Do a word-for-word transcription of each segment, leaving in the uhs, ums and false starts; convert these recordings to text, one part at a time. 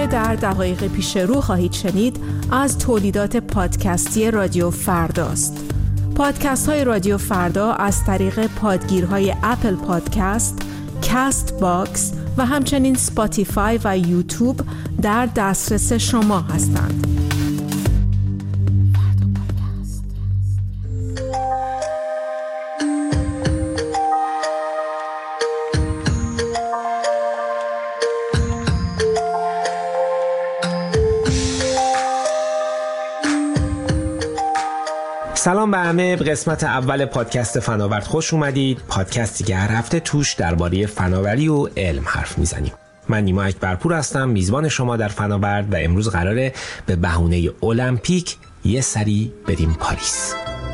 که در دقایق پیش رو خواهید شنید از تولیدات پادکستی رادیو فرداست. پادکست های رادیو فردا از طریق پادگیرهای اپل پادکست، کست باکس و همچنین سپاتیفای و یوتیوب در دسترس شما هستند. سلام به همه. به قسمت اول پادکست فناورد خوش اومدید. پادکستی که هر هفته توش درباره فناوری و علم حرف میزنیم. من نیما اکبرپور هستم، میزبان شما در فناورد، و امروز قراره به بهونه المپیک یه سری بریم پاریس.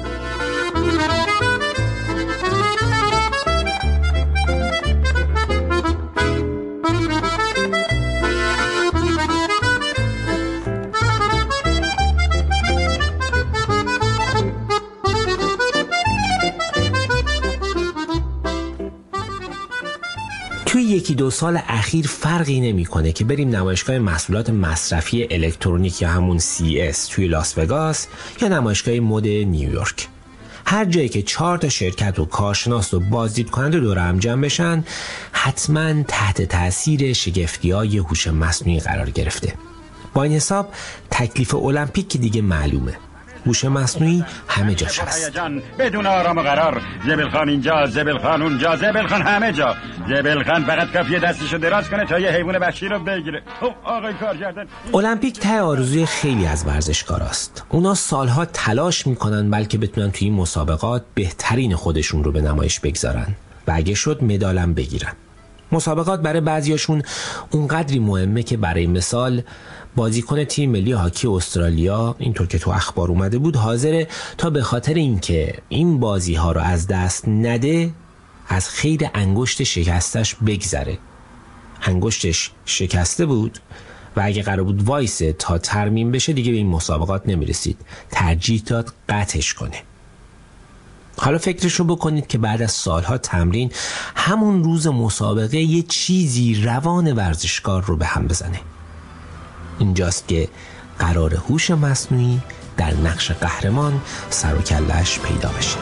توی یکی دو سال اخیر فرقی نمی‌کنه که بریم نمایشگاه محصولات مصرفی الکترونیک یا همون سی اس توی لاس وگاس یا نمایشگاه مد نیویورک. هر جایی که چهار تا شرکت و کارشناس و بازدید کننده دور هم جمع بشن، حتما تحت تاثیر شگفتی‌های هوش مصنوعی قرار گرفته. با این حساب تکلیف المپیک که دیگه معلومه. هوش مصنوعی همه جاش هست. بدون آرام و قرار. زبل خان اینجا، زبل خان اونجا، زبل خان همه جا. زبل خان فقط کافیه دستشو دراز کنه تا یه حیوان وحشی رو بگیره. خب آقای کارگردان، المپیک ته آرزوی خیلی از ورزشکاراست. اونا سالها تلاش میکنن بلکه بتونن توی این مسابقات بهترین خودشون رو به نمایش بگذارن و اگه شد مدالم بگیرن. مسابقات برای بعضیاشون اونقدری مهمه که برای مثال بازیکن تیم ملی هاکی استرالیا، اینطور که تو اخبار اومده بود، حاضره تا به خاطر اینکه این بازی ها رو از دست نده از خیر انگشت شکستش بگذره. انگشتش شکسته بود و اگه قرار بود وایسه تا ترمیم بشه دیگه به این مسابقات نمیرسید. ترجیح داد قطعش کنه. حالا فکرشو بکنید که بعد از سالها تمرین همون روز مسابقه یه چیزی روان ورزشکار رو به هم بزنه. اینجاست که قرار هوش مصنوعی در نقش قهرمان سر و کله‌اش پیدا بشه.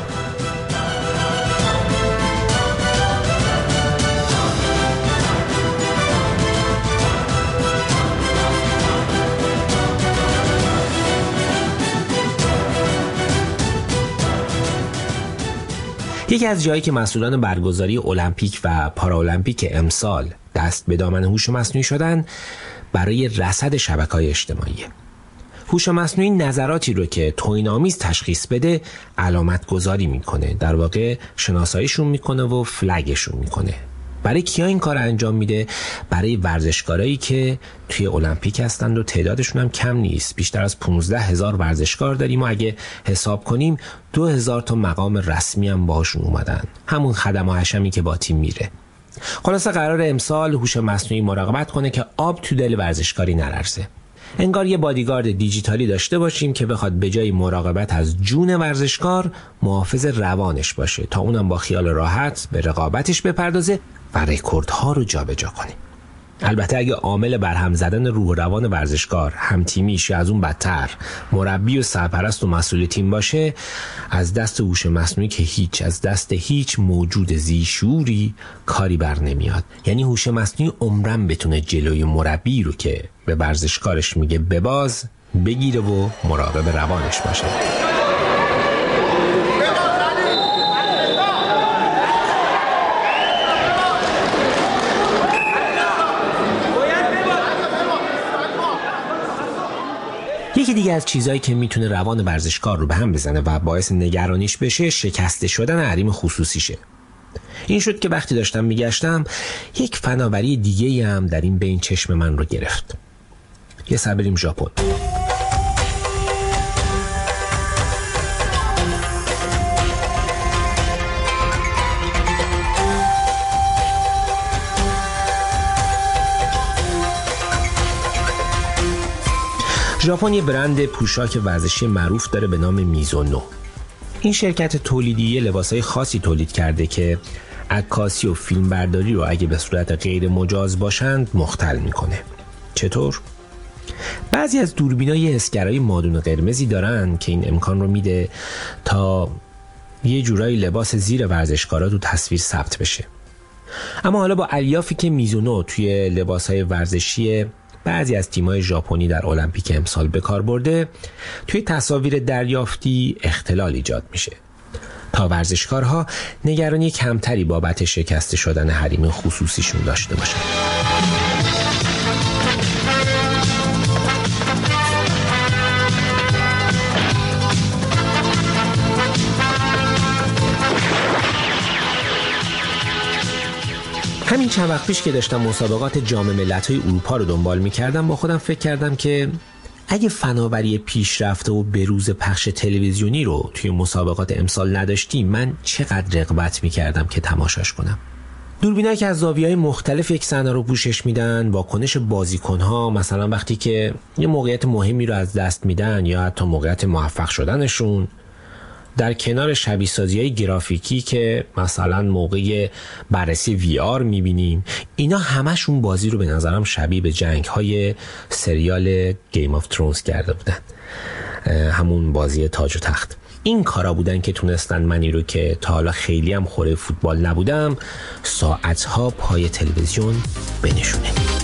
یکی از جایی که مسئولان برگزاری المپیک و پارالمپیک امسال دست به دامن هوش مصنوعی شدن برای رصد شبکه‌های اجتماعی. هوش مصنوعی نظراتی رو که توهین‌آمیز تشخیص بده علامت گذاری میکنه، در واقع شناساییشون میکنه و فلگشون میکنه. برای کیا این کار انجام میده؟ برای ورزشکارایی که توی المپیک هستند و تعدادشون هم کم نیست. بیشتر از پانزده هزار ورزشکار داریم و اگه حساب کنیم دو هزار تا مقام رسمی هم باهاشون اومدن، همون خدم و حشمی که با تیم میره. خلاصه قرار امسال هوش مصنوعی مراقبت کنه که آب تو دل ورزشکاری نلرزه. انگار یه بادیگارد دیجیتالی داشته باشیم که بخواد به جای مراقبت از جون ورزشکار محافظ روانش باشه تا اونم با خیال راحت به رقابتش بپردازه و رکوردها رو جابجا کنه. البته اگه عامل برهم زدن روح و روان ورزشکار هم تیمیش یا از اون بدتر مربی و سرپرست و مسئول تیم باشه، از دست هوش مصنوعی که هیچ، از دست هیچ موجود ذی‌شعوری کاری بر نمیاد. یعنی هوش مصنوعی عمرن بتونه جلوی مربی رو که به ورزشکارش میگه بباز بگیره و مراقب روانش باشه. یکی دیگه از چیزایی که میتونه روان ورزشکار رو به هم بزنه و باعث نگرانیش بشه شکسته شدن حریم خصوصیشه. این شد که وقتی داشتم میگشتم یک فناوری دیگه هم در این بین چشم من رو گرفت. یه سر بریم ژاپن. ژاپن یه برند پوشاک ورزشی معروف داره به نام میزونو. این شرکت تولیدی لباسای خاصی تولید کرده که عکاسی و فیلمبرداری رو اگه به صورت غیر مجاز باشند مختل میکنه. چطور؟ بعضی از دوربینای حسگرای مادون قرمزی دارن که این امکان رو میده تا یه جورایی لباس زیر ورزشکارا تو تصویر ثبت بشه. اما حالا با الیافی که میزونو توی لباسهای ورزشی بعضی از تیم‌های ژاپنی در المپیک امسال به کار برده، توی تصاویر دریافتی اختلال ایجاد میشه تا ورزشکارها نگرانی کمتری بابت شکسته شدن حریم خصوصیشون داشته باشن. همین چند وقت پیش که داشتم مسابقات جام ملت‌های اروپا رو دنبال می‌کردم، با خودم فکر کردم که اگه فناوری پیشرفته و بروز پخش تلویزیونی رو توی مسابقات امسال نداشتیم، من چقدر رغبت می‌کردم که تماشاش کنم. دوربینایی که از زاویه‌های مختلف یک صحنه رو پوشش میدن، واکنش بازیکن‌ها مثلا وقتی که یه موقعیت مهمی رو از دست میدن یا حتی موقعیت موفق شدنشون، در کنار شبیه سازی‌های گرافیکی که مثلا موقع بررسی وی آر می‌بینیم، اینا همشون بازی رو به نظرم شبیه به جنگ‌های سریال گیم آف ترونز کرده بودن، همون بازی تاج و تخت. این کارا بودن که تونستن منی رو که تا حالا خیلی هم خوره فوتبال نبودم ساعتها پای تلویزیون بنشونه.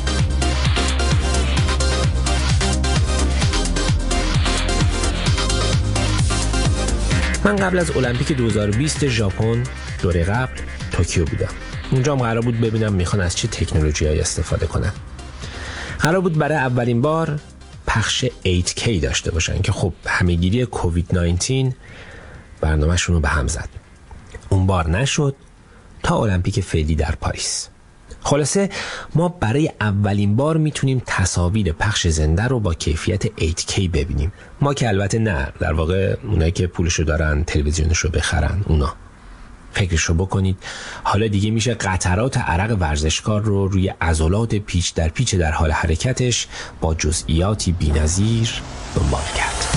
من قبل از المپیک دو هزار و بیست ژاپن دوره قبل توکیو بودم. اونجا هم قرار بود ببینم میخوان از چه تکنولوژی‌هایی استفاده کنن. قرار بود برای اولین بار پخش ایت کی داشته باشن که خب همه‌گیری کووید نوزده برنامه‌شون رو به هم زد. اون بار نشد تا المپیک فعلی در پاریس. خلاصه ما برای اولین بار میتونیم تصاویر پخش زنده رو با کیفیت ایت کی ببینیم. ما که البته نه، در واقع اونایی که پولشو دارن تلویزیونشو بخرن اونا. فکرشو بکنید حالا دیگه میشه قطرات عرق ورزشکار رو روی عضلات پیچ در پیچ در حال حرکتش با جزئیاتی بی‌نظیر دنبال کرد.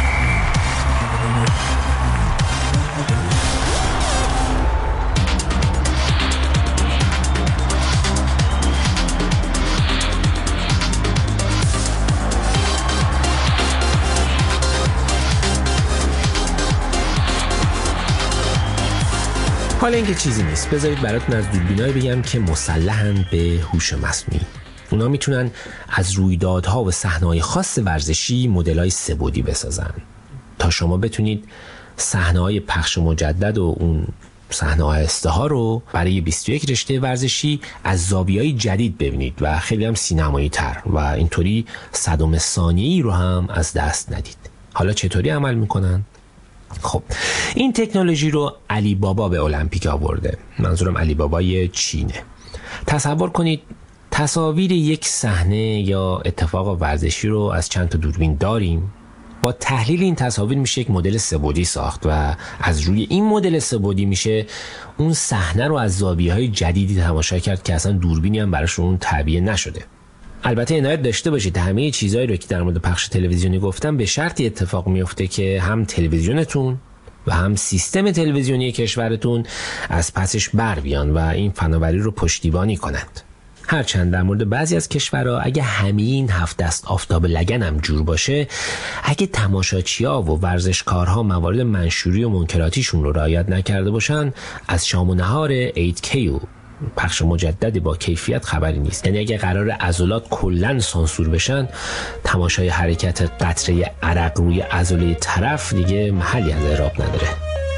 حالا اینکه چیزی نیست، بذارید براتون از دوربینایی بگم که مسلحن به هوش مصنوعی. اونا میتونن از رویدادها و صحنه‌های خاص ورزشی مدل‌های سه‌بعدی بسازن تا شما بتونید صحنه‌های پخش مجدد و اون صحنه‌های استها رو برای بیست و یک رشته ورزشی از زاویه‌های جدید ببینید و خیلی هم سینمایی‌تر و اینطوری صدم ثانیه‌ای رو هم از دست ندید. حالا چطوری عمل میکنن؟ خب این تکنولوژی رو علی بابا به المپیک آورده. منظورم علی بابای چینه. تصور کنید تصاویر یک صحنه یا اتفاق ورزشی رو از چند تا دوربین داریم. با تحلیل این تصاویر میشه یک مدل سه‌بعدی ساخت و از روی این مدل سه‌بعدی میشه اون صحنه رو از زاویه‌های جدیدی تماشا کرد که اصلا دوربینی هم براش اون تعبیه نشده. البته عنایت داشته باشید همه چیزایی رو که در مورد پخش تلویزیونی گفتم به شرطی اتفاق میفته که هم تلویزیونتون و هم سیستم تلویزیونی کشورتون از پسش بر بیان و این فناوری رو پشتیبانی کنند. هرچند در مورد بعضی از کشورها اگه همین هفت دست آفتاب لگن هم جور باشه، اگه تماشاچی‌ها و ورزشکارها موارد منشوری و منکراتیشون رو رعایت نکرده باشن، از شام و نهار ایت کی و پخش مجددی با کیفیت خبری نیست. یعنی اگه قرار عضلات کلاً سانسور بشن، تماشای حرکت قطره عرق روی عضله طرف دیگه محلی از اعراب نداره.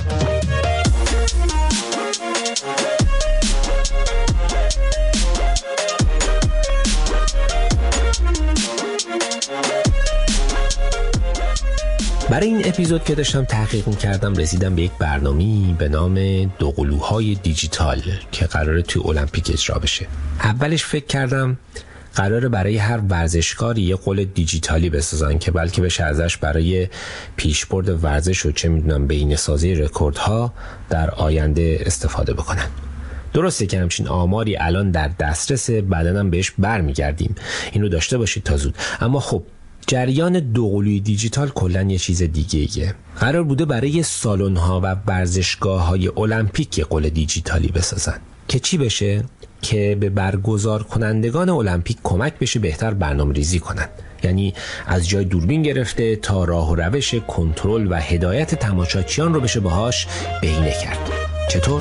برای این اپیزود که داشتم تحقیق می‌کردم رسیدم به یک برنامه‌ای به نام دوقلوهای دیجیتال که قراره توی المپیک اجرا بشه. اولش فکر کردم قراره برای هر ورزشکاری یه قول دیجیتالی بسازن که بلکه بشه ازش برای پیشبرد ورزش و چه میدونم بینه‌سازی رکوردها در آینده استفاده بکنن. درسته که همچین آماری الان در دسترس، بعداً هم بهش برمیگردیم، این رو داشته باشید تا زود. اما خب جریان دوقلوی دیجیتال کلاً یه چیز دیگه ایه. قرار بوده برای سالن‌ها و ورزشگاه‌های المپیک قول دیجیتالی بسازن که چی بشه؟ که به برگزار کنندگان المپیک کمک بشه بهتر برنامه‌ریزی کنن. یعنی از جای دوربین گرفته تا راه و روش کنترل و هدایت تماشاچیان رو بشه باهاش بهینه کرد. چطور؟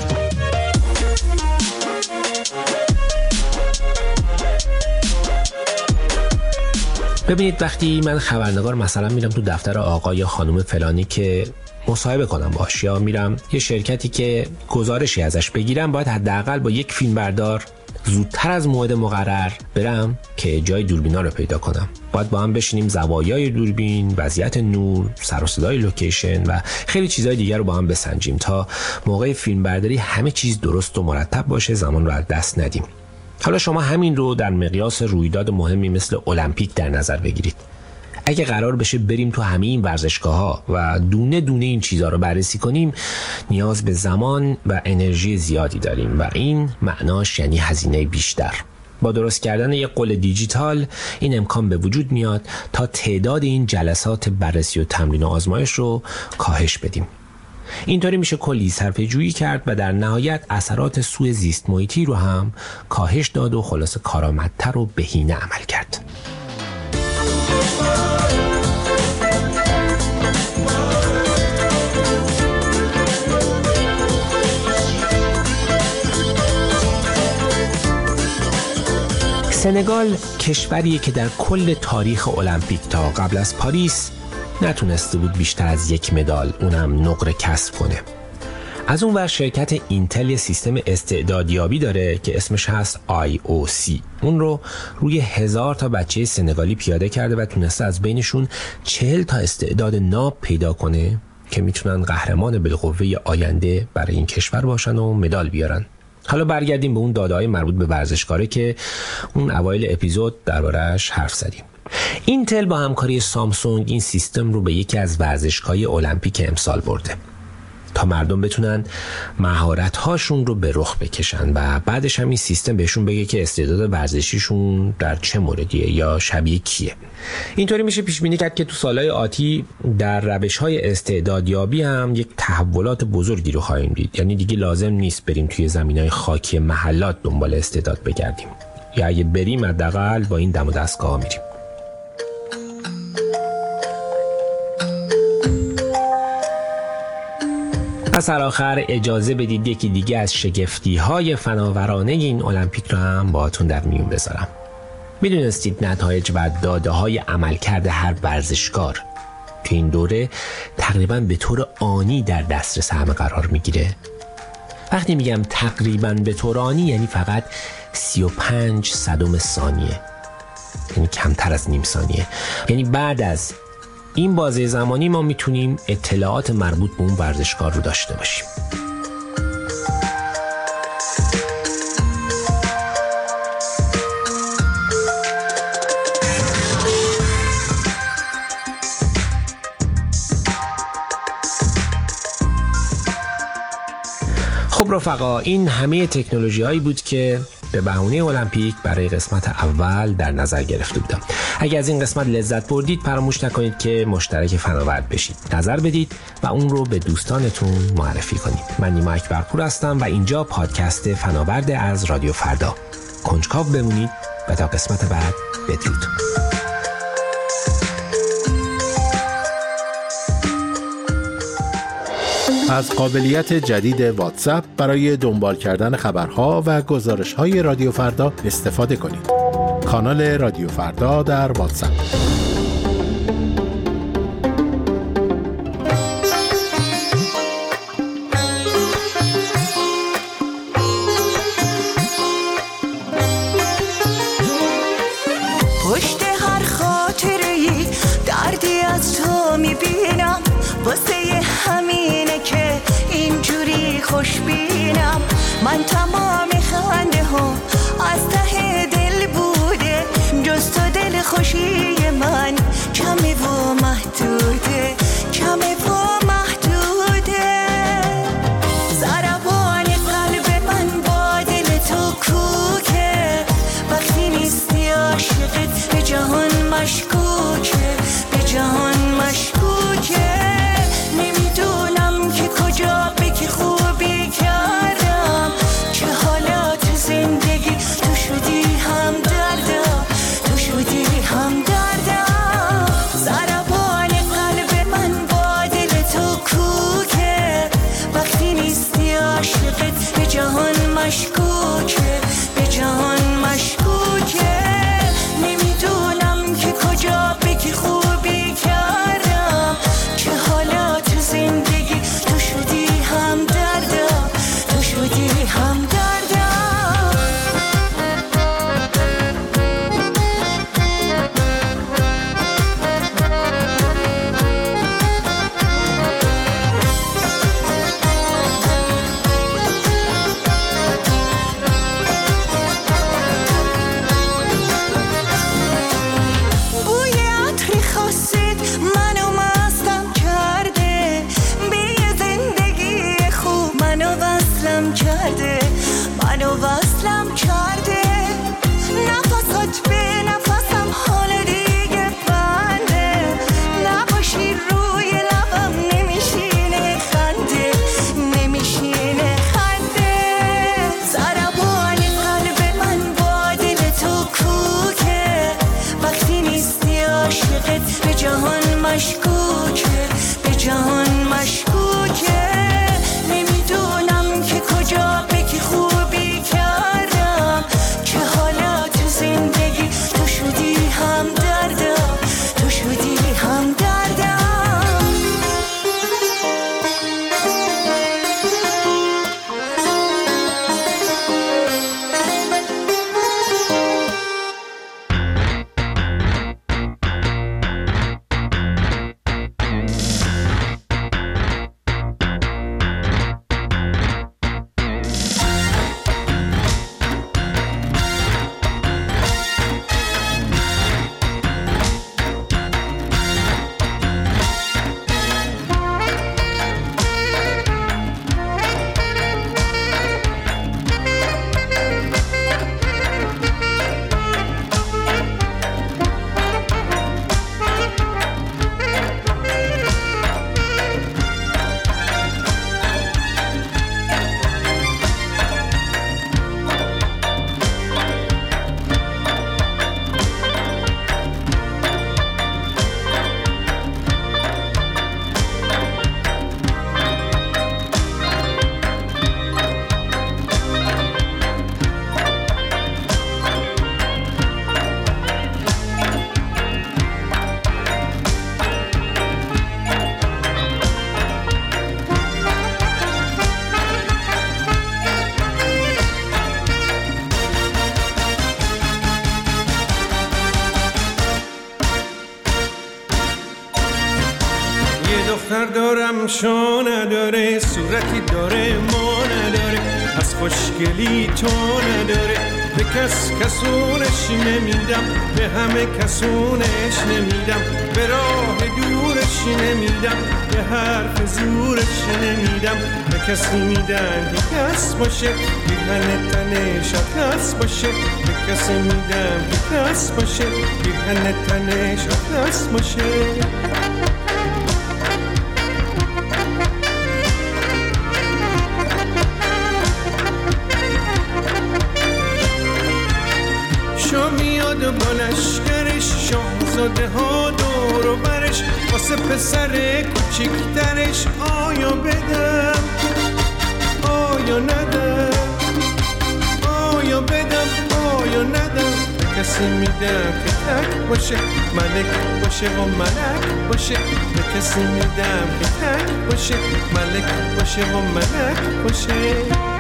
ببینید، وقتی من خبرنگار مثلا میرم تو دفتر آقا یا خانم فلانی که مصاحبه کنم باش، یا میرم یه شرکتی که گزارشی ازش بگیرم، باید حداقل با یک فیلمبردار زودتر از موعد مقرر برم که جای دوربینا رو پیدا کنم. باید با هم بشینیم زوایای دوربین، وضعیت نور، سر و صدای لوکیشن و خیلی چیزهای دیگر رو با هم بسنجیم تا موقع فیلمبرداری همه چیز درست و مرتب باشه، زمان رو از دست ندیم. حالا شما همین رو در مقیاس رویداد مهمی مثل المپیک در نظر بگیرید. اگه قرار بشه بریم تو همه این ورزشگاه‌ها و دونه دونه این چیزها رو بررسی کنیم، نیاز به زمان و انرژی زیادی داریم و این معناش یعنی هزینه بیشتر. با درست کردن یک قل دیجیتال این امکان به وجود میاد تا تعداد این جلسات بررسی و تمرین و آزمایش رو کاهش بدیم. اینطوری میشه کلی صرفه جویی کرد و در نهایت اثرات سوء زیست محیطی رو هم کاهش داد و خلاص کارآمدتر و بهینه عمل کرد. سنگال کشوریه که در کل تاریخ المپیک تا قبل از پاریس نتونسته بود بیشتر از یک مدال، اونم نقره کسب کنه. از اون ور شرکت اینتل یه سیستم استعدادیابی داره که اسمش هست آی او سی. اون رو روی هزار تا بچه سنگالی پیاده کرده و تونسته از بینشون چهل تا استعداد ناب پیدا کنه که میتونن قهرمان بالقوه آینده برای این کشور باشن و مدال بیارن. حالا برگردیم به اون داده‌های مربوط به ورزشکاره که اون اوایل اپیزود درباره‌اش حرف زدیم. اینتل با همکاری سامسونگ این سیستم رو به یکی از ورزشگاه‌های المپیک امسال برده تا مردم بتونن مهارت‌هاشون رو به رخ بکشن و بعدش هم این سیستم بهشون بگه که استعداد ورزشیشون در چه موردیه یا شبیه کیه. اینطوری میشه پیش بینی کرد که تو سالهای آتی در روش‌های استعدادیابی هم یک تحولات بزرگی رو خواهیم دید. یعنی دیگه لازم نیست بریم توی زمینهای خاکی محلات دنبال استعداد بگردیم، یا اگه بریم حداقل با این دم و دستگاه میریم. پس آخر اجازه بدید یکی دیگه از شگفتی‌های فناورانه این المپیک رو هم باهاتون در میون بذارم. میدونستید نتایج و داده‌های عملکرد هر ورزشکار که این دوره تقریباً به طور آنی در دسترس همه قرار میگیره؟ وقتی میگم تقریباً به طور آنی یعنی فقط سی و پنج صدم ثانیه، یعنی کمتر از نیم ثانیه. یعنی بعد از این بازه زمانی ما میتونیم اطلاعات مربوط به اون ورزشکار رو داشته باشیم. خب رفقا، این همه تکنولوژی هایی بود که به بهونه المپیک برای قسمت اول در نظر گرفته بودم. اگر از این قسمت لذت بردید فراموش نکنید که مشترک فناورد بشید، نظر بدید و اون رو به دوستانتون معرفی کنید. من نیما اکبرپور هستم و اینجا پادکست فناورد از رادیو فردا. کنجکاو بمونید و تا قسمت بعد بدرود. از قابلیت جدید واتساپ برای دنبال کردن خبرها و گزارش‌های رادیو فردا استفاده کنید. کانال رادیو فردا در واتساپ. پشت هر خاطره‌ای دردی از تو میبینم، واسه همینه که اینجوری خوشبینم. من تمام خنده ها از ته دل بوده، جز تو دل خوشی من کمه و محدوده، کمه و محدوده. ضربان قلب من با دل تو کوکه، وقتی نیستی عاشقت به جهان مشکوکه، به جهان مشکوکه. نمیدونم که کجا به که خوبی کردم، چه حالات زندگی تو شدی هم دردم، تو شدی هم دردم. مشکوکه، به جهان مشکوکه. نمیدونم که کجا بگی خوبی کردم، چه حالا تو زندگی تو شدی هم دردم، تو شدی هم دردم. به جهان مشکوکه، به جهان مشکوکه. نمیدونم که کجا بگی خوبی کردم، چه حالا تو زندگی تو شدی هم دردم، تو شدی هم دردم. دارم شو نداره، صورتی داره ما نداره، از خوشگلی تو نداره. به کس کسونش نمیدم، به همه کسونش نمیدم، به راه دورش نمیدم، به حرف زورش نمیدم. به کسی میدم که کس باشه، بیهن تنش کس باشه. به کسی میدم که کس باشه، بیهن تنش کس باشه. میاد با لشکرش، شاهزاده ها دور و برش، واسه پسر کوچیکترش. آیا بدم آیا ندم، آیا بدم آیا ندم. به کسی میدم که تک باشه، ملک باشه و ملک باشه. به کسی میدم که تک باشه، ملک باشه و ملک باشه.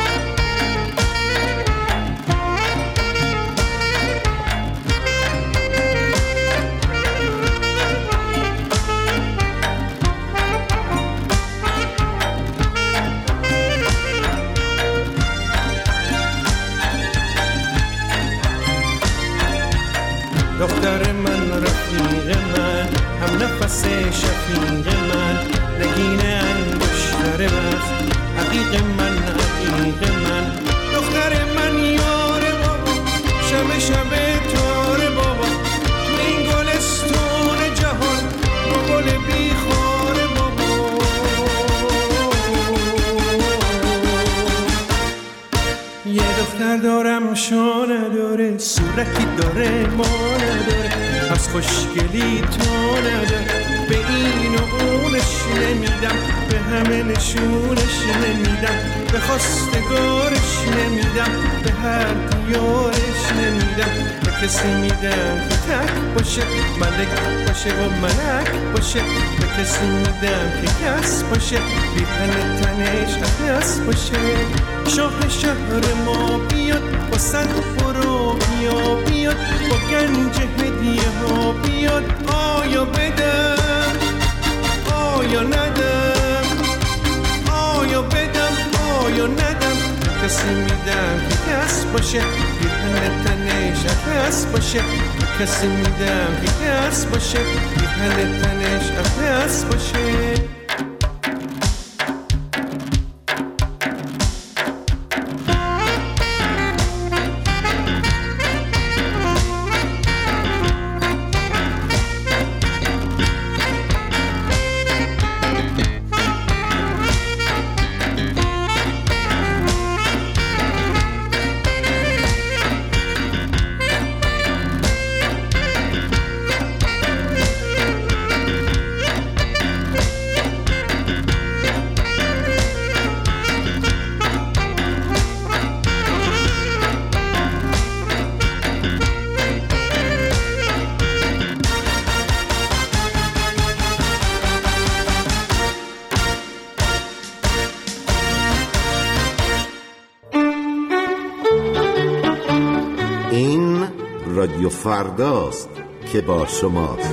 دختر من، رفیق من، هم نفس شفیق من، نگینه انگشتر وقت، حقیق من، حقیق من. دختر من یار بابا، شب شب تار بابا، تو این گلستون جهان، رو گل بیخار بابا. یه دختر دارم شو نداره، صورتی داره ما نداره، از خوشگلی تو نداره. به این و اونش نمیدم، به همه نشونش نمیدم، به خواستگارش نمیدم، به هر دیارش نمیدم، به کسی میدم که تک باشه، ملک باشه و ملک باشه، به کسی میدم که کس باشه، بی تن تنش اقیس باشه. شاه شهر ما بیاد با صد برو بیا بیاد، با گنج هدیه ها بیاد، آیا بدم آیا ندم، آیا بدم آیا ندم، کسی میدم که کس باشه، بی تن تنش اقیس باشه، کسی میدم که کس باشه، بی تن تنش اقیس باشه. رادیو فرداست که با شماست.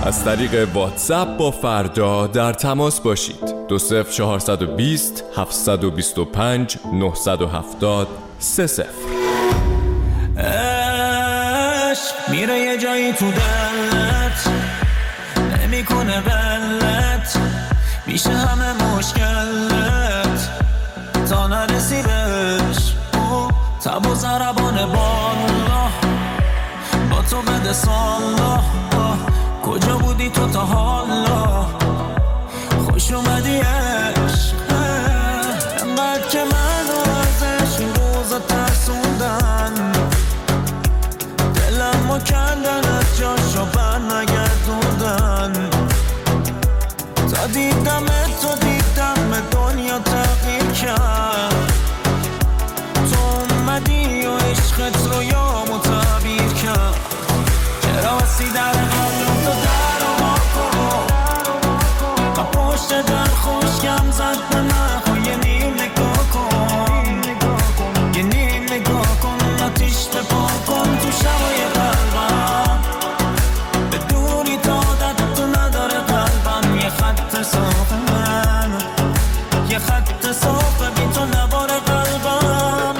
از طریق واتساپ با فردا در تماس باشید. دو صفر چهارصد و بیست هفتصد و بیست و پنج نهصد و هفتاد سه صفر. عشق میره یه جایی تو دلت، نمیکنه بلت، میشه همه مشکلت تا نرسی بهش. او تب و ضربان بالا با تو بده سالا، کجا بودی تو تا حالا؟ خوش اومدی عشق، انقدر که منو ازش این روزا ترسوندن، دلمو کندن از جاشو بر نگردوندن. تا دیدم تو دیدم دنیا تغییر کرد، تو اومدی و عشقت رو یامو تعبیر کرد. چرا بسی در قلبم تو در و ما کن، و پشت در خوشگم زد به من. یه نیم نگاه کن، یه نیم نگاه کن، آتیش به پا کن تو شبای قلبم. بدونی تا عادت تو نداره قلبم، یه خط صاف من، یه خط صاف بی تو نوار قلبم.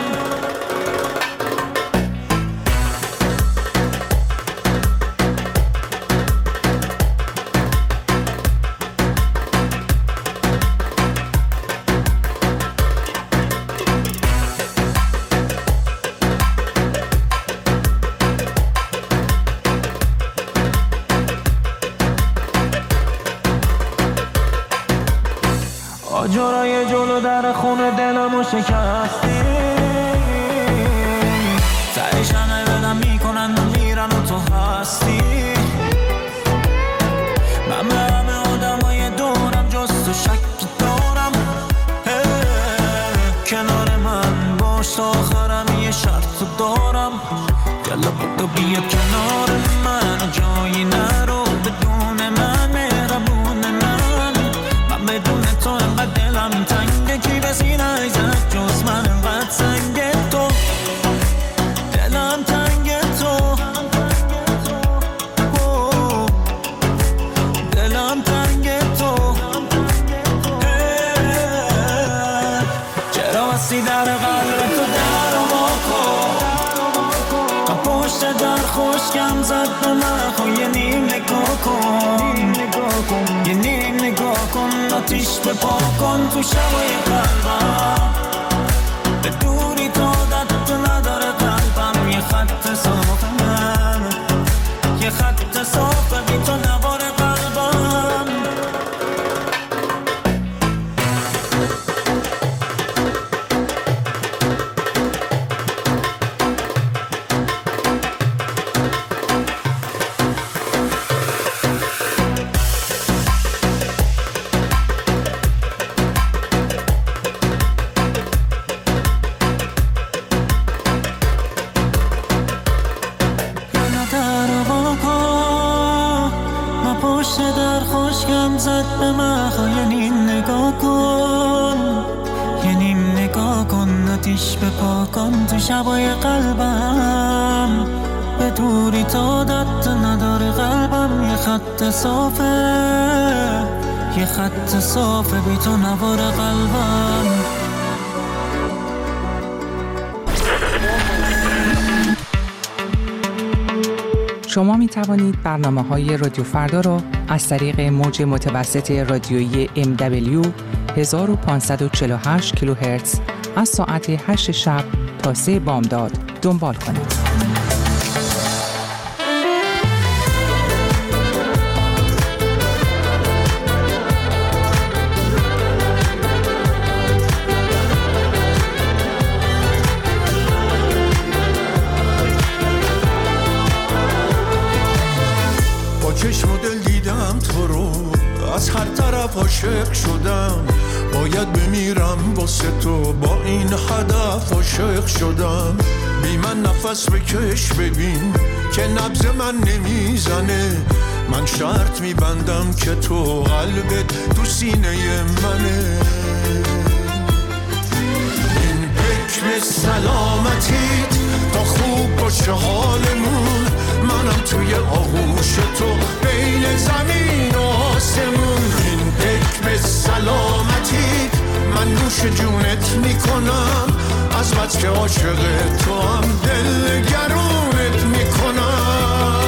آجرای جلو در خونه دلمو شکستی، تهش همه بدم میکنن و میرن و تو هستی. من به همه آدمای دورم جز تو شکی دارم، کنار من باش تا آخرم یه شرط دارم. یلا بودو بیا کنار من، جایی نرو بدون من، مهربون من. من بدون تو انقدر دلم تنگه، کی به سینه ایزد جز من انقدر سنگه. تو دلم تنگه، تو دلم تنگه، تو چرا بسی در قلب تو در و ما کن، و پشت در خوشگم زد به من. یه نیم نگاه کن، یه نیم نگاه کن، آتیش به پا کن تو شبای قلبم. بدونی تا عادت تو نداره قلبم، یه خط صاف من، یه خط صاف بی تو نوار قلبم. به پا کن تو شبای قلبم. به دوری تا عادت نداره قلبم، یه خط صافه، یه خط صافه بی تو نوار قلبم. شما می توانید برنامه‌های رادیو فردا را از طریق موج متوسط رادیویی ام دبلیو هزار و پانصد و چهل و هشت کیلوهرتز از ساعت هشت شب تا سه بامداد دنبال کنید. با چشم و دل دیدم تو رو، از هر طرف عاشق شدم. باید بمیرم واسه تو، با این هدف عاشق شدم. بی من نفس بکش ببین که نبض من نمیزنه. من شرط میبندم که تو قلبت تو سینه منه. این حکم سلامتیت تا خوب باشه حالمون، منم توی آغوش تو بین زمین جونت میکنم، از بس که عاشق تو هم دل گرونت میکنم.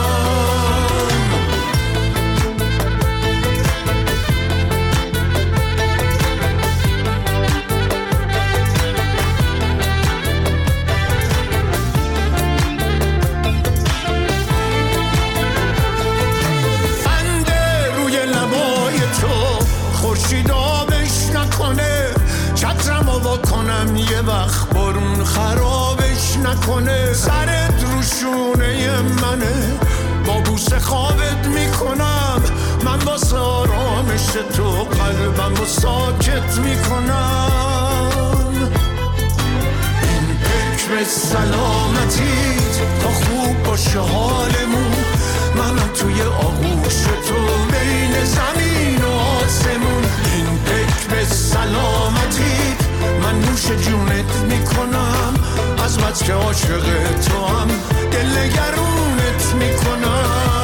خنده روی لبای تو خورشید آبش نکنه، چترم رو کنم یه وقت برون خرابش نکنه. سرت رو شونه منه، با بوسه خوابت میکنم، من واسه آرامش تو قلبم رو ساکت میکنم. این فکر سلامتیت تا خوب باشه حالمون، منم توی آغوش تو بین زمین و آسمون. این فکر سلامتیت من نوش جونت میکنم، از بس که عاشق تو هم دل گرونت میکنم.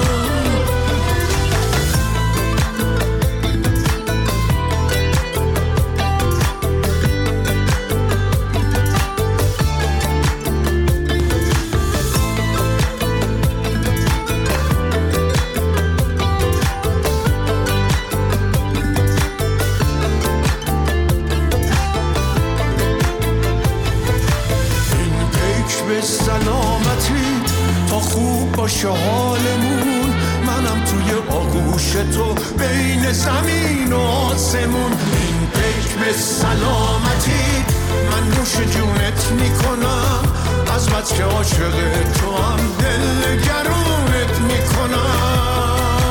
سلامتی تا خوب باشه حالمون، منم توی آغوش تو بین زمین و آسمون. این فکر به سلامتی من نوش جونت میکنم، از بس که عاشق تو هم دل گرونت میکنم.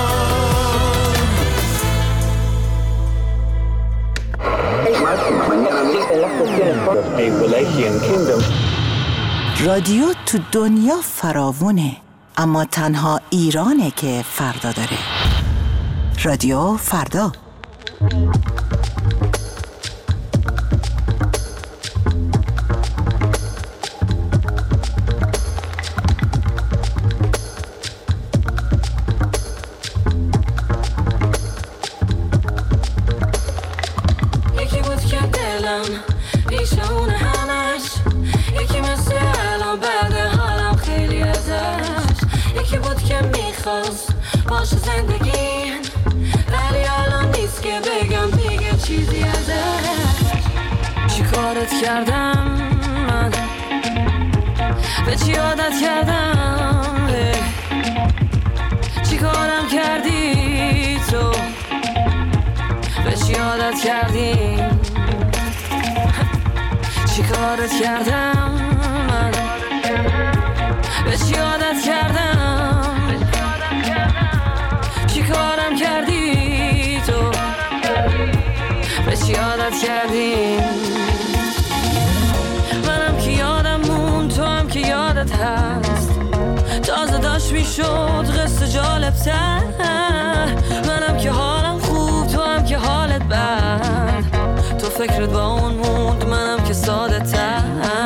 رادیو تو دنیا فراوونه، اما تنها ایرانه که فردا داره. رادیو فردا. یکی بود که دلم پیش اون همش، یکی مثل الان بعد حالم خیلی ازش، یکی بود که میخواست باشه زندگیم، ولی الان نیست که بگم دیگه چیزی ازش. چی کارت کردم من، به چی عادت کردم، چی کارم کردی تو، به چی عادت کردیم، چی کارت کردم من، به چی عادت کردم، چی کارم کردی تو، به چی عادت کردیم. منم که یادم مون، تو هم که یادت هست، تازه داشت میشد قصه جالب تر. منم که حالم خوب، تو هم که حالت بد، تو فکرت با اون موند، منم که ساده تر.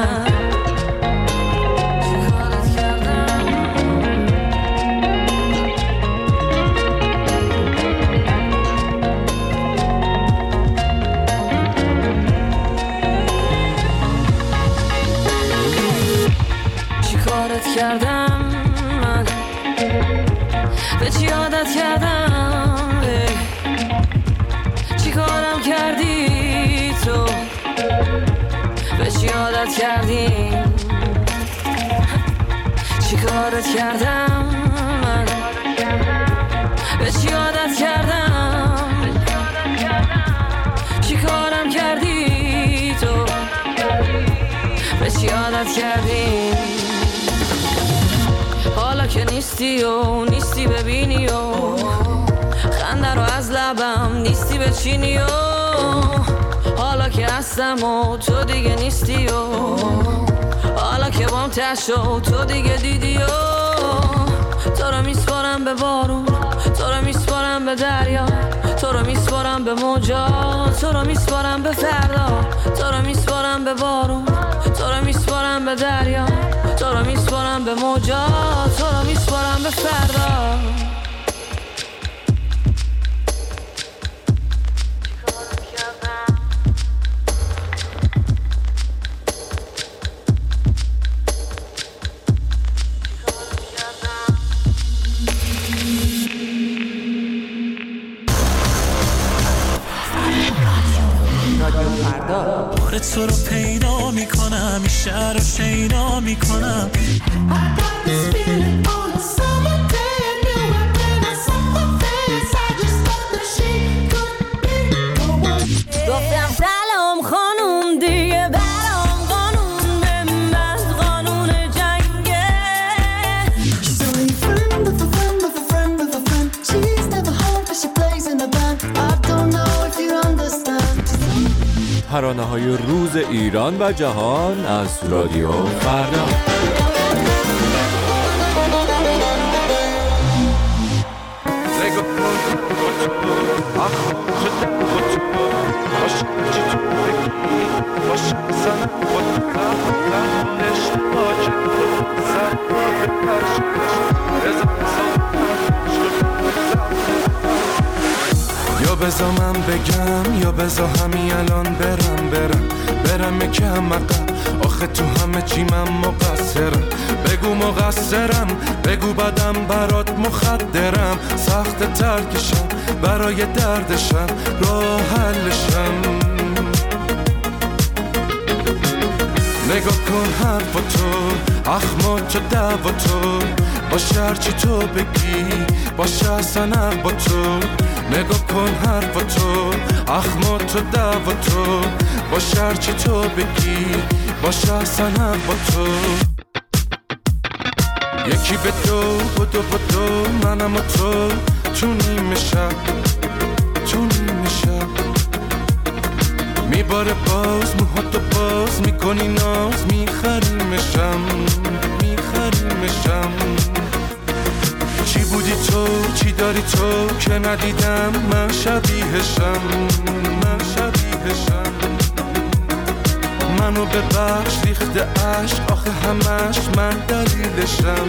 چی کارت کردم من، به چی عادت کردم، چی کارم کردی تو، به چی عادت کردیم، چی کارت کردم من، به چی عادت کردم، چی کارم کردی تو، به چی عادت کردیم. حالا که نیستی و نیستی ببینی و خنده رو از لبم نیستی بچینی و حالا که هستم و تو دیگه نیستی و حالا که بام تشو تو دیگه دیدی و تو رو میسپارم به بارون، تو رو میسپارم به دریا، تو رو میسپارم به موجا، تو رو میسپارم به فردا، تو رو میسپارم به بارون، تو رو میسپارم به دریا، تو رو میسپارم به موجا، تو رو میسپارم به فردا. دوباره تو رو پیدا میکنم، این شهر رو شیدا میکنم. گفتم سلام خانوم دیگه برام قانون به من قانون جنگه. She's only a friend of a friend of a friend of a friend. She's never home but she plays in a band. I don't know if you understand. ترانه های روز ایران و جهان از رادیو فردا. یا بذار من بگم یا بذار همین الان برم برم برم یکم عقب، آخه تو همه چی من مقصرم. بگو مقصرم، بگو بدم برات مخدرم، سخت ترکشم برای دردشم راه حلشم. نگاه کن حرف تو اخمات و دعوا تو، باشه هرچی تو بگی باشه اصلا حق با تو. نگاه کن حرف تو اخمات و دعوا تو، باشه هرچی تو بگی باشه اصلا حق با تو. یکی به دو بدو بدو منم و تو تو نیمه شب تو نیمه شب میباره باز موهاتو باز میکنی ناز، میخریمشم میخریمشم. چی بودی تو چی داری تو که ندیدم من شبیهشم من شبیهشم. منو ببخش ریخته عشق آخه همش من دلیلشم.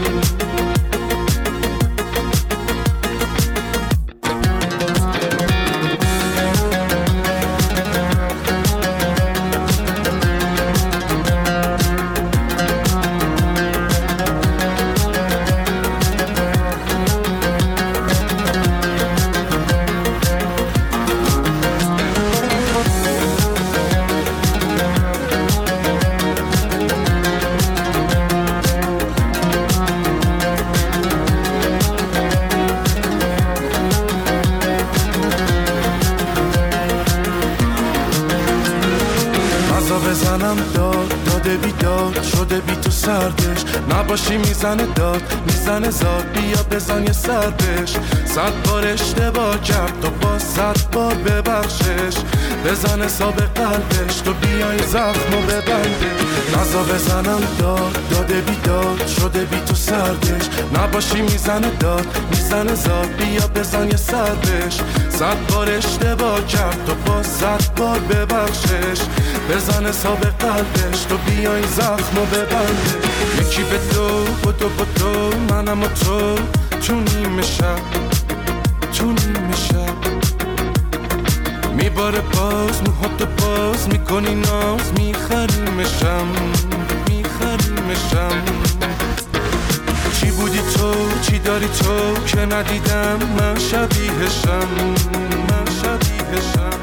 بزنم داد داده بیداد شده بی تو سردش، نباشی میزنه داد میزنه زاد، بیا بزن یه سردش. صد بار اشتباه کرد تو با صد بار ببخشش، بزن حساب قلبش تو بیای زخمو ببنده. نزا بزنم داد داده بیداد شده بی تو سردش، نباشی میزنه داد میزنه زاد، بیا بزن یه سردش. صد بار اشتباه کرد تو با صد بار ببخشش، بزن حساب قلبش تو بیای زخمو ببنده. یکی به دو بدو بدو منم و تو تو نیمه شب تو نیمه شب میباره باز موهاتو باز میکنی ناز، میخریمشم میخریمشم. چی بودی تو چی داری تو که ندیدم من شبیهشم من شبیهشم.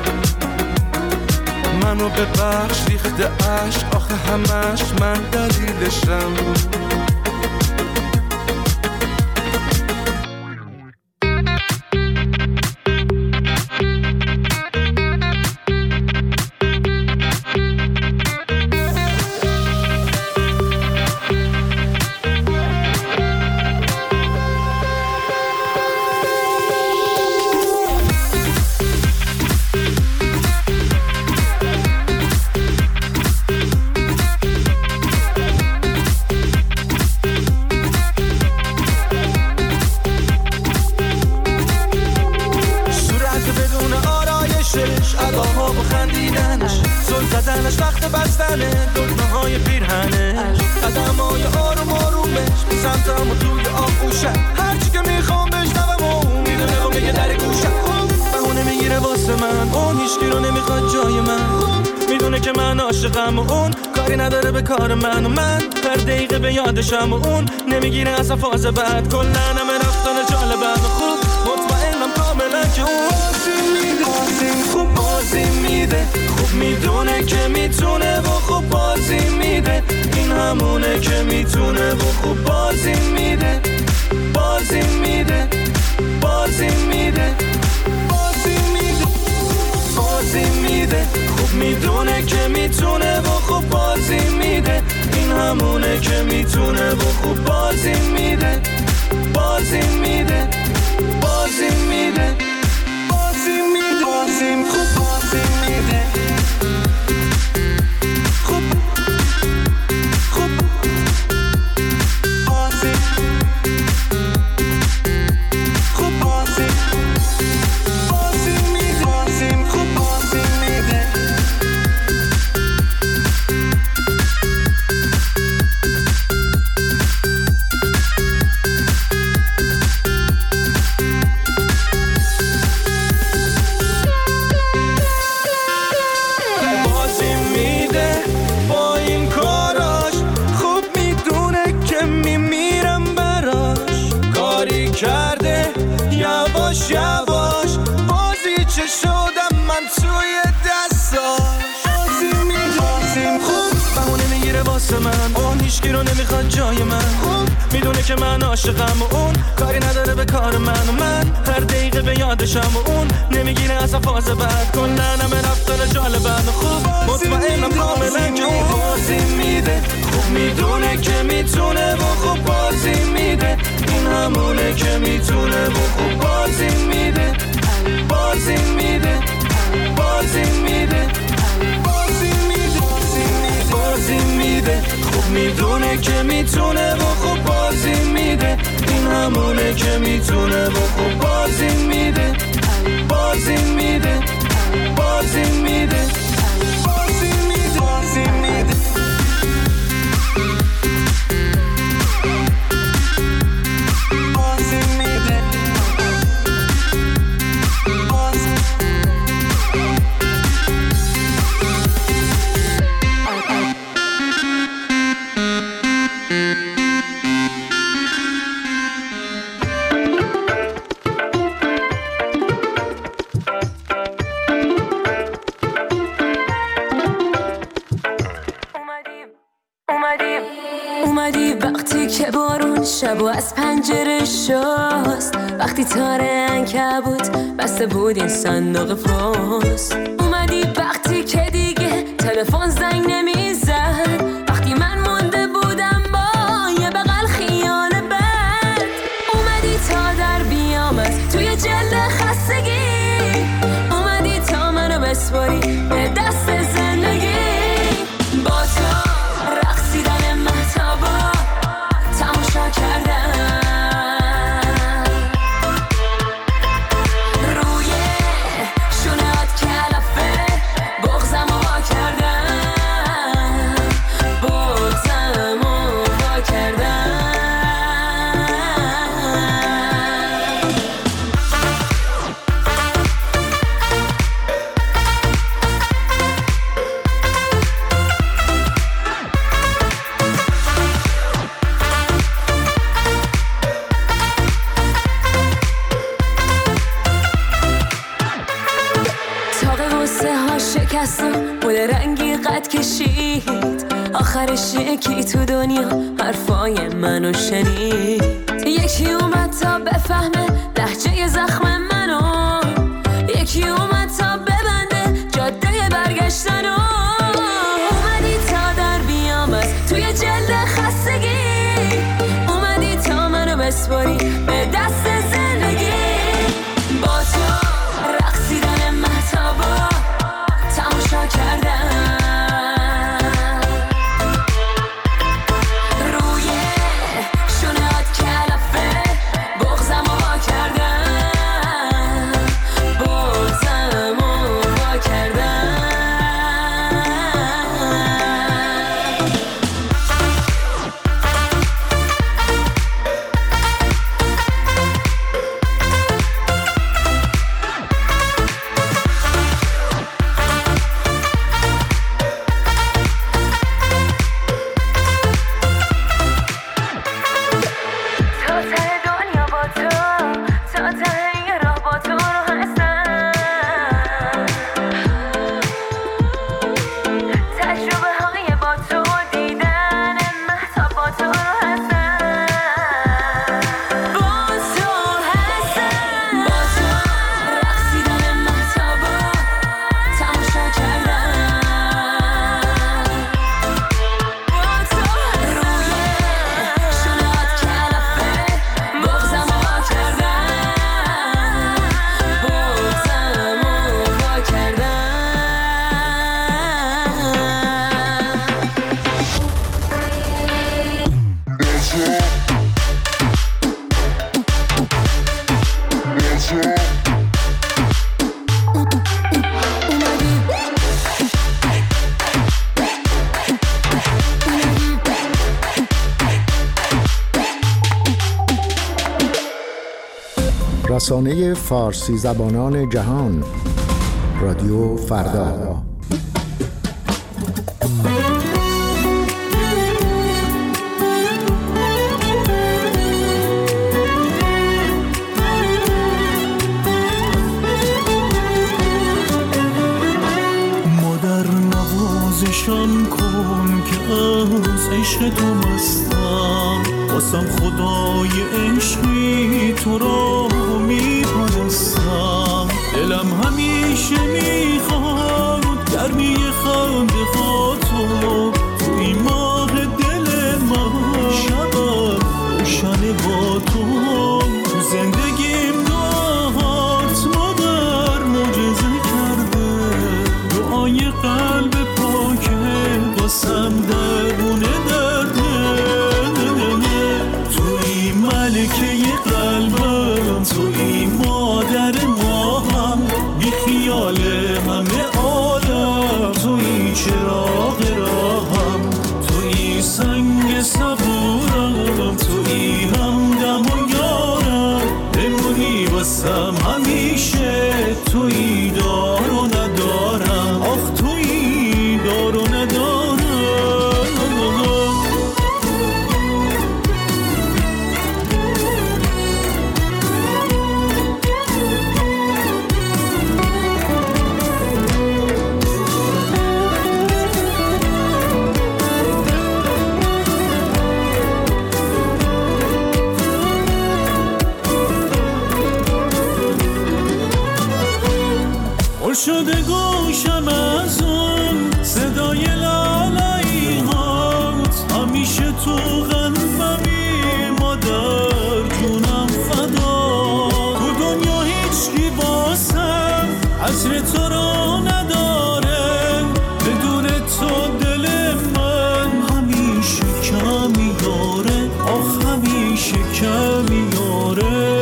منو ببخش ریخته عشق آخه همش من دلیلشم. کار من و من هر دقیقه به یادشم و اون نمیگیره اصلا فاز بعد کلن همه رفتن جالبم و خوب مطمئنم کاملا که اون بازی میده خوب بازی میده خوب میدونه که میتونه همونه که میتونه و خوب بازی میده بازی میده بازی میده بازی میده بازی میده خوب میدونه که میتونه و خوب بازی میده این همونه که میتونه و خوب بازی میده بازی میده بازی میده بازی میده بازی خوب بازی میده خوب خوب بازی خوب بازی بازی میده بازی خوب بازی میده کرده یواش یواش بازی چه شدم من توی دستاش بازی میدازیم خوب بهونه میگیره واسه من اون هیچکی رو نمیخواد جای من خوب میدونه که من عاشقم و اون کاری نداره به کار من و من هر دقیقه به یادشم و اون نمیگیره اصلا فاز بعد کلن همه رفتار جالبن و خوب مطمئنم کاملا که اون بازی میده خوب میدونه که میتونه و خوب بازی میده این همونه که میتونه و خوب بازی میده بازی میده بازی میده بازی میده بازی میده خوب میدونه که میتونه و خوب بازی میده این همونه که میتونه و خوب بازی میده بازی میده بازی میده بازی میده بازی میده شب و از پنجره شست وقتی تاره عنکبوت بسته بود این صندوق پست اومدی وقتی که دیگه تلفن زنگ نمیزد وقتی من مونده بودم با یه بغل خیال بد اومدی تا در بیام از توی جلد خستگی اومدی تا منو بسپاری به دست زندگی با تو رقصیدن مهتابا تماشا کردم روی شونهات کلافه بغزم رو وا کردم بغزم رو وا کردم بود رنگی قد کشید آخرش یکی تو دنیا حرفای منو شنید یکی اومد تا بفهمه لهجه زخم منو یکی اومد تا ببنده جاده برگشتنو اومدی تا در بیام از توی جلد خستگی اومدی تا منو بسپاری به دست زندگی با تو رقصیدن مهتابا تماشا کردم روی شونهات کلافه بغزم رو وا رسانه فارسی زبانان جهان، رادیو فردا. نوازشان کن که از عشق تو مستم، واسم خدای عشقی تو را میپرستم. دلم همیشه میخواد گرمی خنده ها تو، توی ماه دل من شب روشن با تو. تو زندگیم دهات مادر معجزه کرده، دعای قلب پاکه باسم درونه درده. توی ملکه قلبم، توی مادر ماهم، بی خیال همه عالم، توی چراغ راهم، توی سنگ صبورم، توی همدم و یارم، بمونی واسم همیشه، توی دار و ندارم. آخ توی دار و ندارم. شده گوشم از اون صدای لالایی هات، همیشه تو قلبمی مادر جونم فدا. تو دنیا هیچ کی واسم عصر تو را نداره، بدون تو دل من همیشه کمی داره. آخ همیشه کمی داره.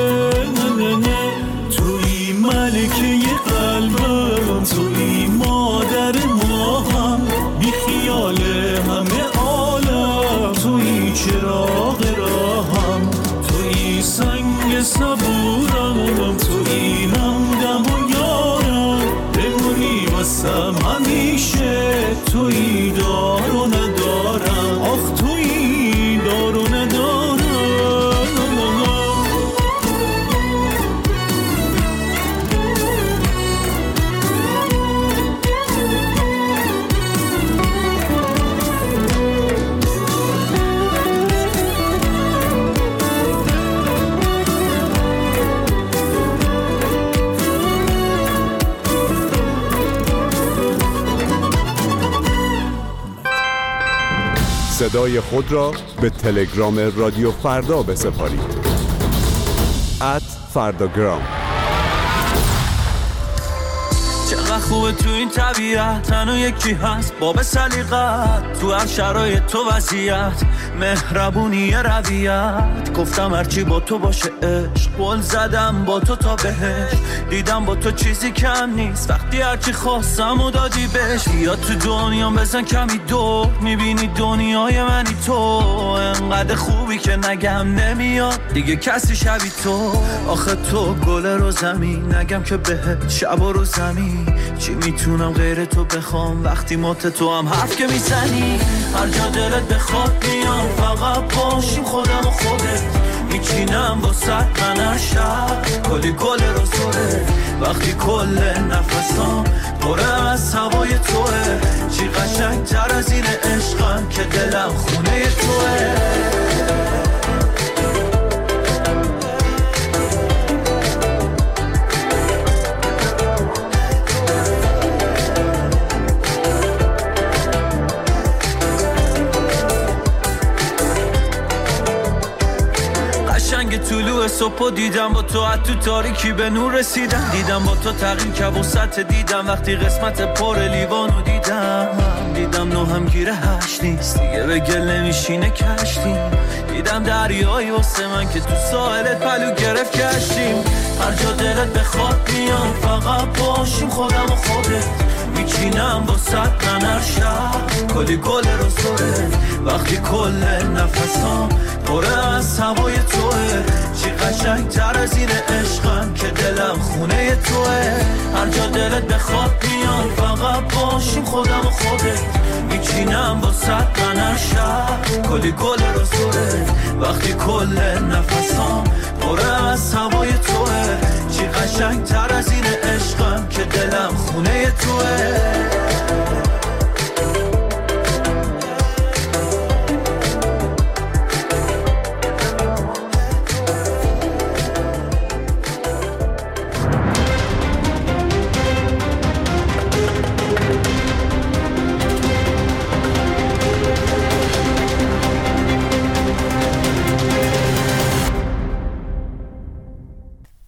توی ملکه قلبم، توی مادر ماهم، بی خیال همه عالم، توی چراغ راهم، توی سنگ صبورم، توی همدم و یارم، بمونی واسم همیشه، توی دار و ندارم. آخ توی دار و ندارم. صدای خود را به تلگرام رادیو فردا بسپارید. ات فرداگرام. چقدر خوبه تو این طبیعت، تنها یکی هست باب سلیقت، تو هر شرایط تو وضعیت، مهربونی رویت. گفتم هرچی با تو باشه عشق، قول زدم با تو تا بهش، دیدم با تو چیزی کم نیست، وقتی هرچی خواستم و دادی بهش. بیا تو دنیا بزن کمی دور، میبینی دنیای منی تو، انقدر خوبی که نگم نمیاد دیگه کسی شبی تو. آخه تو گل رو زمین، نگم که بهت شب و رو زمین، چی میتونم غیر تو بخوام وقتی مات تو هم حرف که میزنی. هر جا دلت بخواد میام، فقط باشیم خودم و خودت، میچینم با صد من شب کلی گل رو زوره، وقتی کل نفسام پره از هوای توه. چی قشنگ تر از این عشقم که دلم خونه توه. طلوع صبح دیدم با تو، از تو تاریکی به نور رسیدم، دیدم با تو تغییر کبوست دیدم، وقتی قسمت پر لیوانو دیدم، دیدم نو هم گیره هشت نیست دیگه، به گل نمیشینه کشتیم، دیدم دریایی واسه من که تو ساحلت پلو گرفت کشتیم. هر جا دلت بخواد میام، فقط باشیم خودم و خودت، میچینم با صد من هر شب کلی گل رو سره، وقتی کل نفسام پره از هوای توه، چی قشنگ تر از این عشقم که دلم خونه توه. هر جا دلت بخواد بیان فقط باشیم خودم و خودت، میچینم با صد من شب کلی گل رو زوره. وقتی کل نفسام پره از هوای توه، چی قشنگ تر از این عشقم که دلم خونه توه.